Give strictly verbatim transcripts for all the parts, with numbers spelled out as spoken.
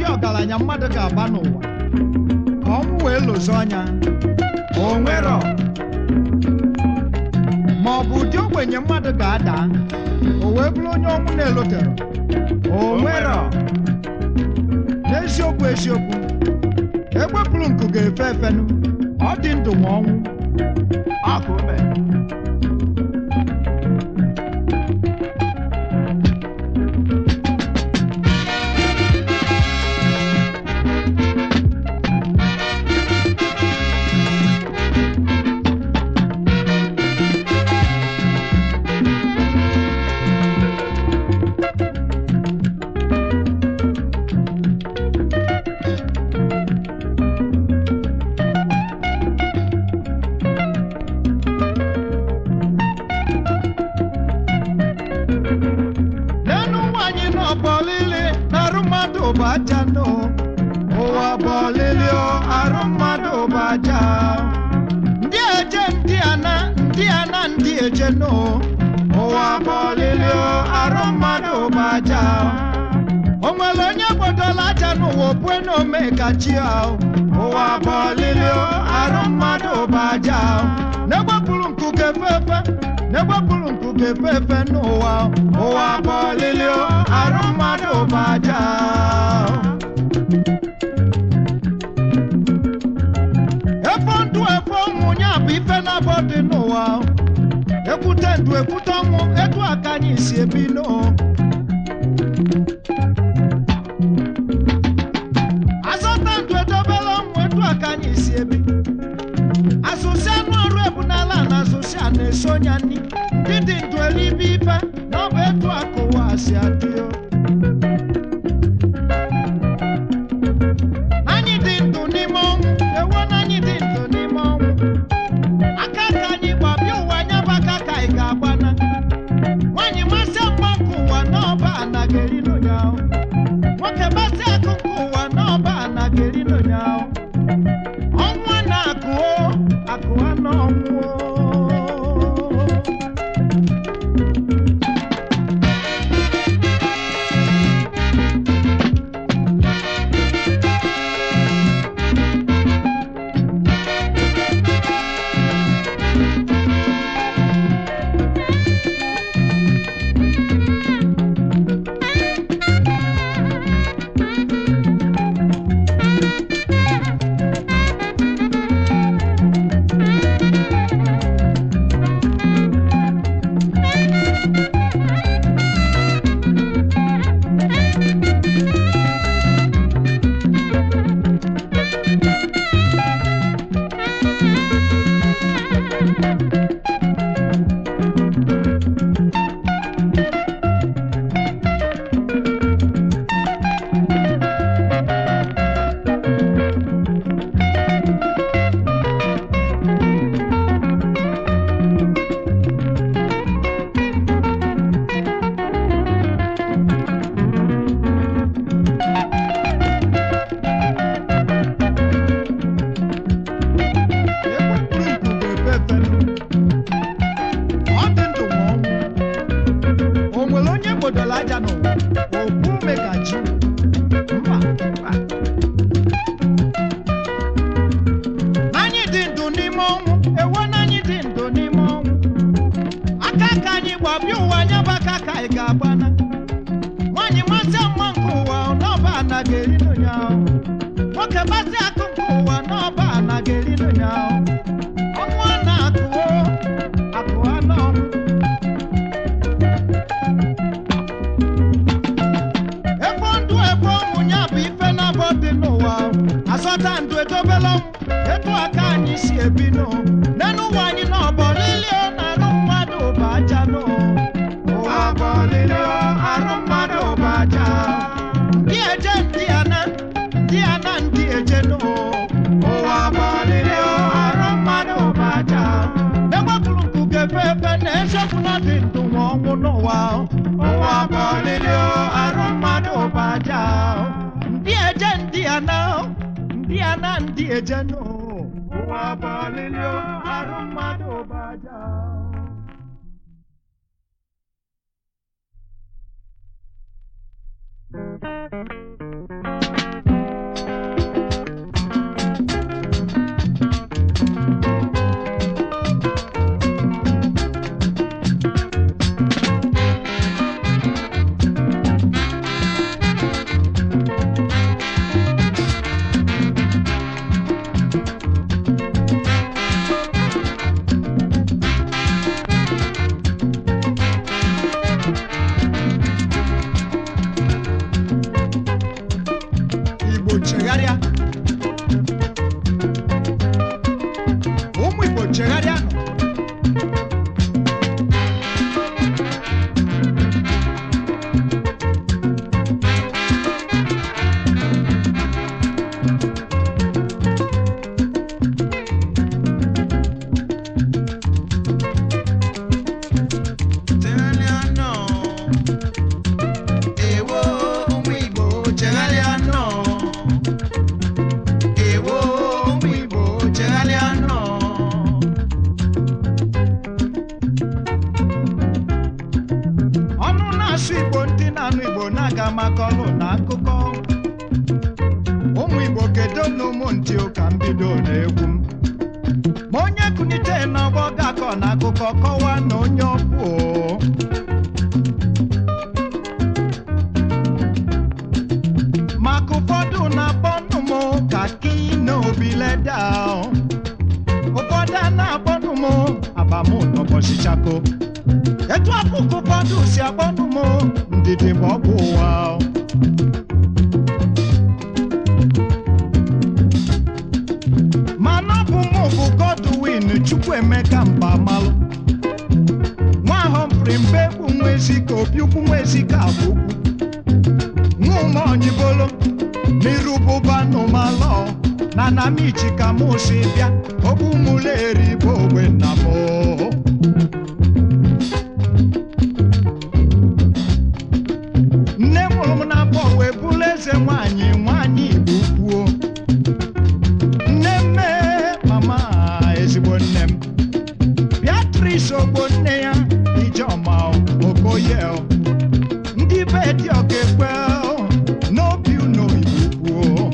ụdị ọgaranya mmadụ ga-aba n'ụwa ka ọnwụ wee lụzie ọnya o nwero, ma ọ bụ ụdị ogbenye mmadụ ga-ada o wee bụrụ onye ọnwụ na-elotere o nwero. N'eziokwu eziokwu, egbepụrụ nku ga-efe efenu, ọ dị ndụ ma ọnwụ akụme. Bajano, owa bolilio arumado baja. Ndieje ndiana, ndiana ndieje no. Owa bolilio arumado baja. Omalonya bodola jano wo bueno meka chiao. Owa bolilio arumado baja. Nebo pulunku kefefe, nebo pulunku kefefe no wa. Owa bolilio arumado baja. Efondu efomu nyabu ife na bodi noa. Ekute ndu ekute mu etu akanyi si ebino. Asota ndu edobelo mu etu akanyi si ebi. Asosia nu aru ebunala na asosia na esonyani. Didi ndu elibi ife na obe etu akowa asi adio. Igbo chegharịa ụmụ Igbo chegharịa nọ makọlụ na akụkọ ụmụ Igbo kedo n'ụmụ ntị ụka mbido na-egwu m ma onye kunite n'ọgbọ gakọ na akụkọ kọwaa na onye ọbụ maka ụfọdụ na-akpọnụ m ka ki na obileda ụfọdụ a na-akpọnụ m abamụ n'ụbọchị chako etu akụkọ ụfọdụ si akpọnụ m ndidi ma ọ bụ ụwa mana ọ bụ m bụ Godwin Chukwuemeka Mbamalụ nwa Humphrey Mbegbu Nwezika Obiukwu Nwezika abụ ukwu nwa ụmụ Onyibolo n'irubụba n'ụmalọ na Namichi ka mụ si bịa ogbu mụleri bụ ogbe nna m nwanyị nwanyị Igbo kwuo nne mme mama ezigbo nne m Beatrice ogbo nne ya Ijeọma Okoye ndị be dị ọka ekpe n'obi unu Igbo kwuo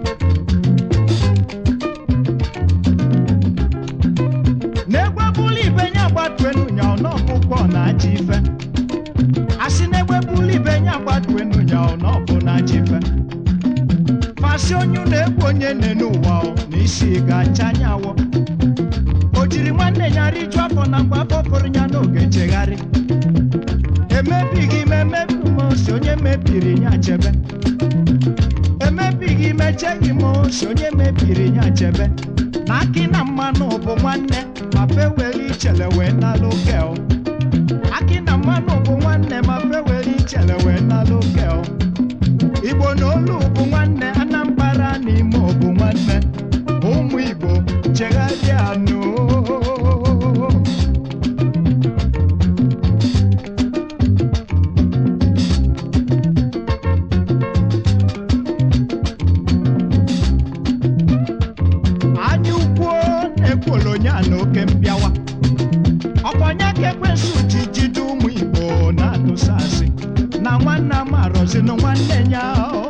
na-egwebuli ibe nya gbatuenu nya n'ọkpụkpọ na aja ife asị na-egwebuli ibe nya gbatuenu nya n'ọbụ na aja ife fasị onye na-egwu onye nne n'ụwa n'isi ga-acha nyawo o jiri nwanne ya riju afọ na mgbe afọ fọrọ ya n'oge chegharị emebighị m emebi m si onye mebiri ya chebe emebighị m echeghị m si onye mebiri ya chebe na akị na mmanụ bụ nwanne ma fewere ichele wee nalụ kel akị na mmanụ bụ nwanne ma fewere ichele wee nalụ kel Igbo na olu bụ nwanne Anambra n'ime bụ nwanne ụmụ Igbo chegharịa nụ anya ukwu na-ekwolonya na oke mbịawa ọkwanya ka ekwensu ji jide ụmụ Igbo na-atụsa asị na nwanne m arọzinụ nwanne ya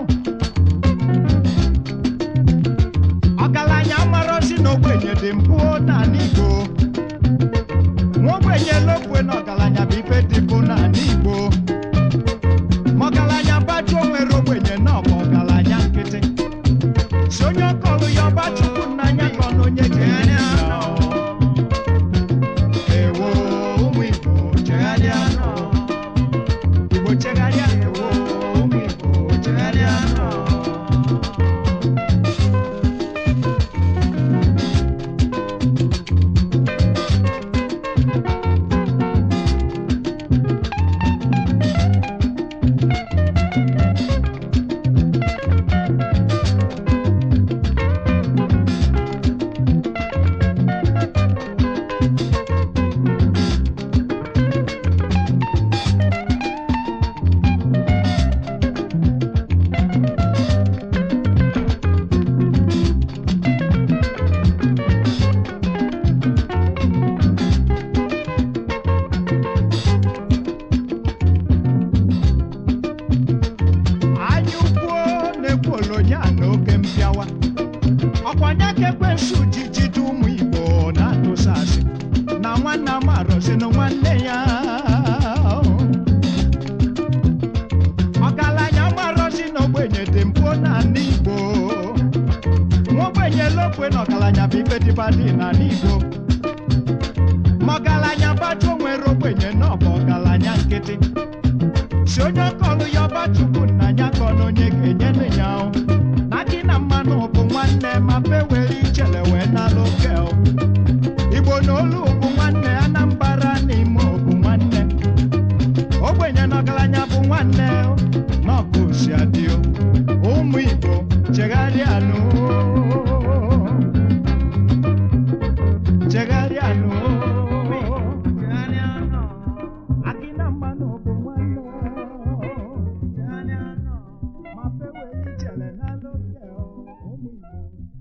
ọgaranya amarozi na ogbenye dị mpụ n'ala Igbo nwa ogbenye lokwe na ọgaranya bụ ife dị mpụ n'ala Igbo ma ọgaranya bajuo nwere ogbenye na ọbụ ọgaranya nkịtị si onye ọkọlụ ya ọbachukwu n'anya ka ọ na onye ga-enye ya ewo ụmụ Igbo chegharịa nọ Igbo chegharịa ewo ụmụ Igbo chegharịa nọ ọkwanya ka ekwensu ji jide ụmụ Igbo na-atụsa asị na nwanne m arọzinụ nwanne ya ọgaranya marọzi na ogbenye dị mpụ n'ala Igbo nwa ogbenye lokwe na ọgaranya bụ ife dịbadị n'ala Igbo ma ọgaranya bajuo nwere ogbenye na ọbụ ọgaranya nkịtị si onye ọkọlụ ya ọbachukwu nna ya ka ọ na onye ga-enyenụ ya na gị na ma fe were ichele wee nalụ gel Igbo n'olu bụ nwanne Anambra n'ime bụ nwanne ogbenye n'ọgaranya bụ nwanne n'ọkụ si adịo ụmụ Igbo chegharịanụ chegharịanụ akịna mmanụ bụ nwanne ma fe were ichele nalụ gel ụmụ Igbo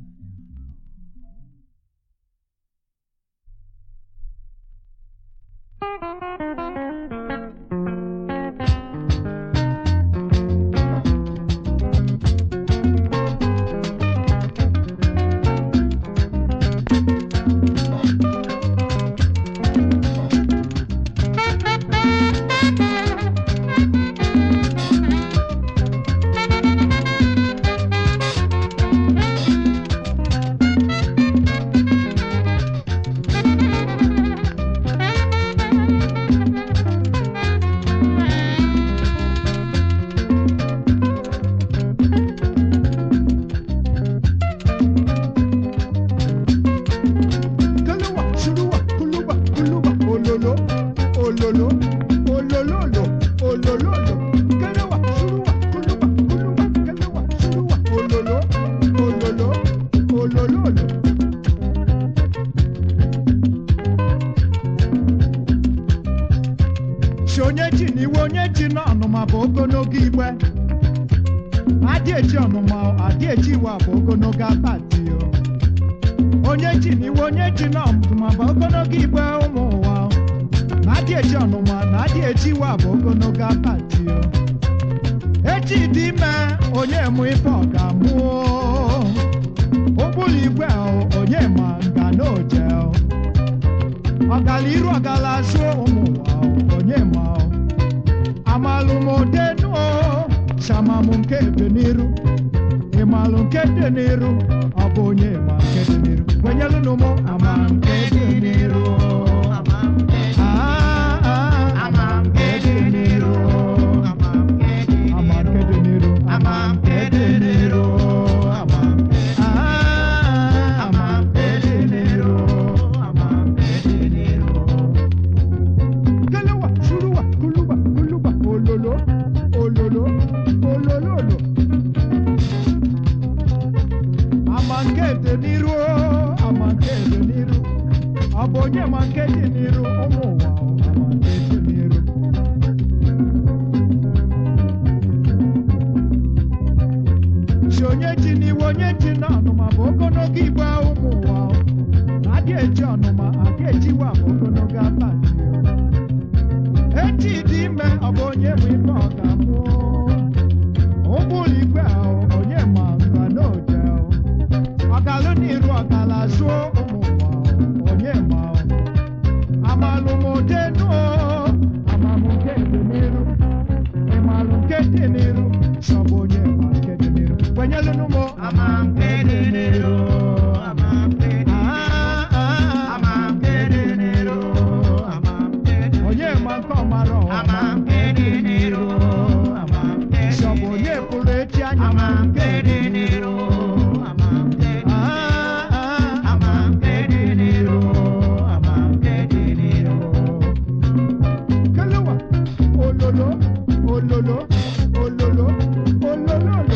onye ji n'iwe onye ji n'ọnụma bụ ogologo igbe adị eji ọnụma adị eji iwe bụ ogologo akpati onye ji n'iwe onye ji n'ọnụma bụ ogologo igbe ụmụ ụwa na adị eji ọnụma na adị eji iwe bụ ogologo akpati echi dị ime onye mụ ife ọ ga-amụ ụgbụrụ igwe onye ma nga na oje ọgala iru ọgala azụ ụmụ ụwa onye ma amalụmodenu shamamụ nke dị n'iru ịmalụ nke dị n'iru ọ bụ onye ma nke dị n'iru kwenyelụnụ mụ ama nke dị n'iru ama nke dị n'iru ama nke dị n'iru ama nke dị n'iru ama nke dị n'iru ama nke dị n'iru kelewa shuruwa kuluba kuluba ololo ololo olololo ama nke dị n'iru ama nke dị n'iru ọ bụ onye ma nke dị n'iru ụmụ ụwa ama nke dị n'iru si onye ji n'iwe onye ji n'ọnụma bụ ogologo igbe ụmụ ụwa adị eji ọnụma adị ejiwa bụ ogologo akpati echi dị ime ọ bụ onye bụ ife ọ ga-amụ ụgbụrụ igwe ahụ onye ma nga na oje ọgalụ n'iru ọgala zụọ ụmụ ụwa onye ma amalụmodenu amamụ nke dị n'iru ịmalụ nke dị n'iru sọbụ onye ma nke dị n'iru kwenyelụnụ mụ ama nke dị n'iru ama nke dị ama nke dị n'iru ama nke dị onye ma nke ọmara ama nke dị n'iru ama nke dị sọbụ onye pụrụ echi anya ama nke dị n'iru ama nke dị ama nke dị n'iru ama nke dị n'iru kelewa ololo ololo ololo olololo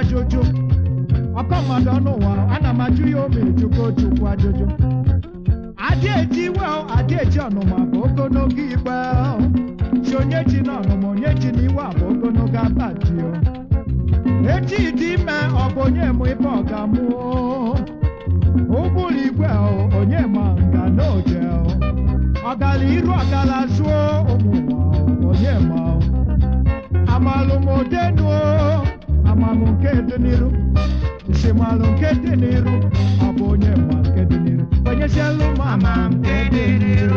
ajụjụ ọkọ mmadụ n'ụwa ana m ajụ ya ome chukwu chukwu ajụjụ adị eji iwe adị eji ọnụma bụ ogologo igbe si onye ji n'ọnụma onye ji n'iwe a bụ ogologo abaji echi dị ime ọ bụ onye mụ ibe ọ ga-amụ ụgbụrụ igwe onye ma nga n'oje ọgala iru ọgala zụọ ụmụ ụwa onye ma amalụmodenu amamụ nke dị n'iru nsimalụ nke dị n'iru ọ bụ onye ma nke dị n'iru onye sielụ ma ama nke dị n'iru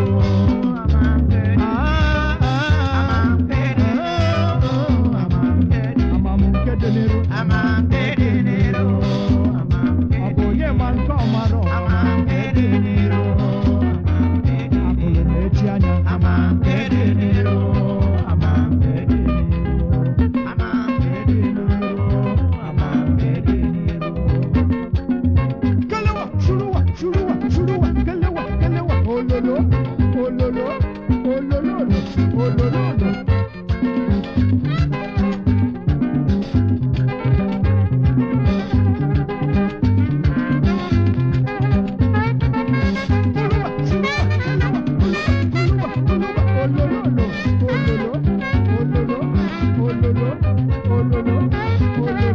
amamụ nke dị n'iru ọ bụ onye ma nke ọmara ọma nke dị n'iru abụrụ m echi anya ama nke dị n'iru Ololo, ololo, ololo, ololo. Ololo, ololo, ololo, ololo, ololo, ololo.